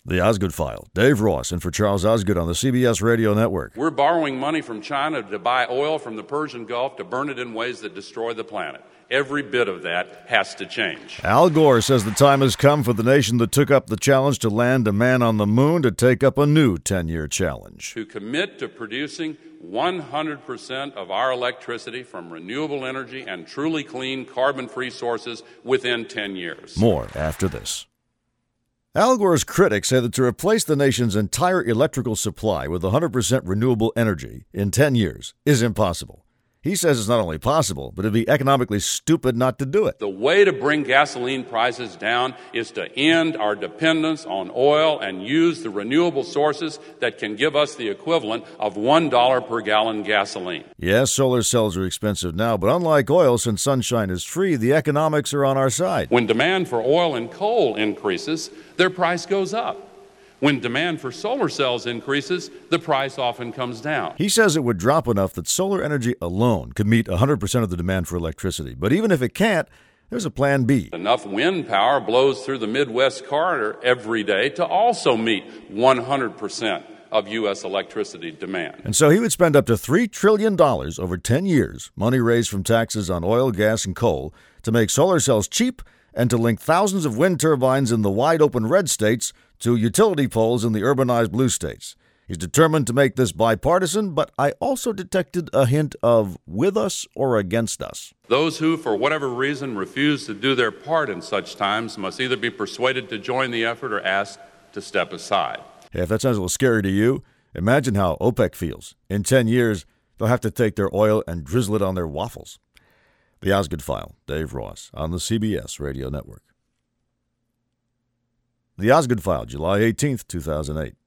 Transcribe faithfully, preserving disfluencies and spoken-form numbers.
The Osgood File. Dave Ross in for Charles Osgood on the C B S Radio Network. We're borrowing money from China to buy oil from the Persian Gulf to burn it in ways that destroy the planet. Every bit of that has to change. Al Gore says the time has come for the nation that took up the challenge to land a man on the moon to take up a new ten-year challenge. To commit to producing one hundred percent of our electricity from renewable energy and truly clean carbon-free sources within ten years. More after this. Al Gore's critics say that to replace the nation's entire electrical supply with one hundred percent renewable energy in ten years is impossible. He says it's not only possible, but it'd be economically stupid not to do it. The way to bring gasoline prices down is to end our dependence on oil and use the renewable sources that can give us the equivalent of one dollar per gallon gasoline. Yes, solar cells are expensive now, but unlike oil, since sunshine is free, the economics are on our side. When demand for oil and coal increases, their price goes up. When demand for solar cells increases, the price often comes down. He says it would drop enough that solar energy alone could meet one hundred percent of the demand for electricity. But even if it can't, there's a plan B. Enough wind power blows through the Midwest corridor every day to also meet one hundred percent of U S electricity demand. And so he would spend up to three trillion dollars over ten years, money raised from taxes on oil, gas, and coal, to make solar cells cheap and to link thousands of wind turbines in the wide-open red states to utility poles in the urbanized blue states. He's determined to make this bipartisan, but I also detected a hint of with us or against us. Those who, for whatever reason, refuse to do their part in such times must either be persuaded to join the effort or asked to step aside. Hey, if that sounds a little scary to you, imagine how OPEC feels. In ten years, they'll have to take their oil and drizzle it on their waffles. The Osgood File, Dave Ross, on the C B S Radio Network. The Osgood File, July eighteenth, two thousand eight.